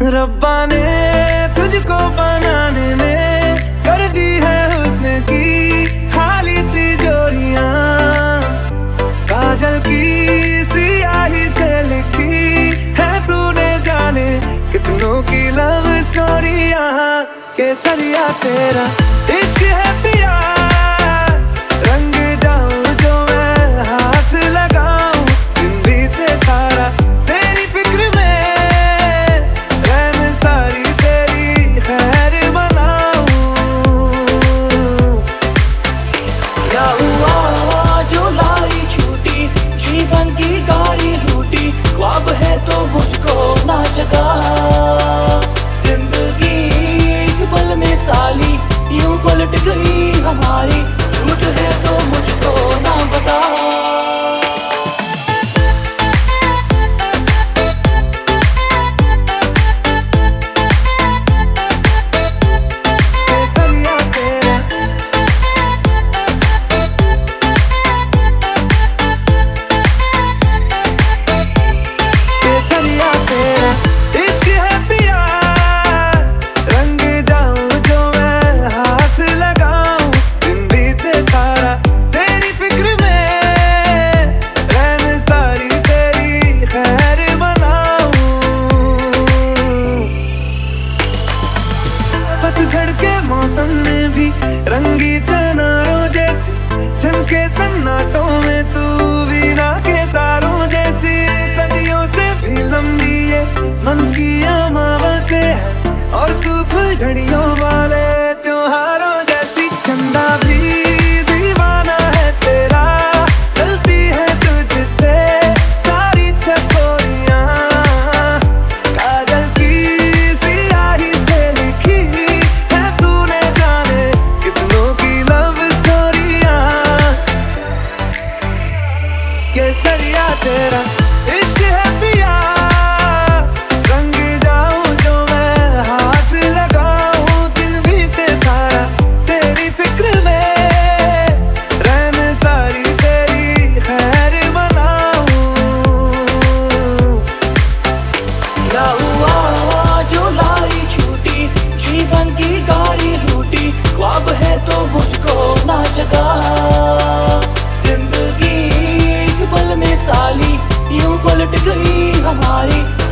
रब्बा ने तुझको बनाने में कर दी है हुस्न की खाली तिजोरियां, काजल की सियाही से लिखी है तूने जाने कितनों की लव स्टोरियां। केसरिया तेरा इश्क है पिया, रंग जाऊं जो मैं हाथ लगाऊं, दिन बीते सारा तेरी फिक्र में, रहन सारी तेरी खैर बनाऊं। क्या हुआ जो लाई छूटी, जीवन की गाड़ी लूटी, ख्वाब है तो मुझको ना जगा। जिंदगी एक पल में साली यूं पलट गई हमारी, झूठ है तो मुझको ना बता। पतझड़ के मौसम में भी रंगी चनारों जैसी, झनके सन्नाटों में तू वीणा के तारों जैसी, सदियों से भी लंबी ये मन की अमावस्या है, और तू फुलझड़ियों वाले त्योहारों जैसी। चंदा भी दीवाना है तेरा, चलती है तुझसे सारी चकोरियां, काजल की सियाही से लिखी है तूने जाने कितनों की लव स्टोरियां। केसरिया तेरा इश्क है पिया, रंग जाऊं जो मैं हाथ लगाऊं, दिन बीते सारा तेरी फिक्र में, रहन सारी तेरी खैर बनाऊं। क्या हुआ जो लाई छूटी, जीवन की गाड़ी लूटी, ख्वाब है तो मुझको ना जगा। जिंदगी एक पल में साली यूं पलट गई हमारी,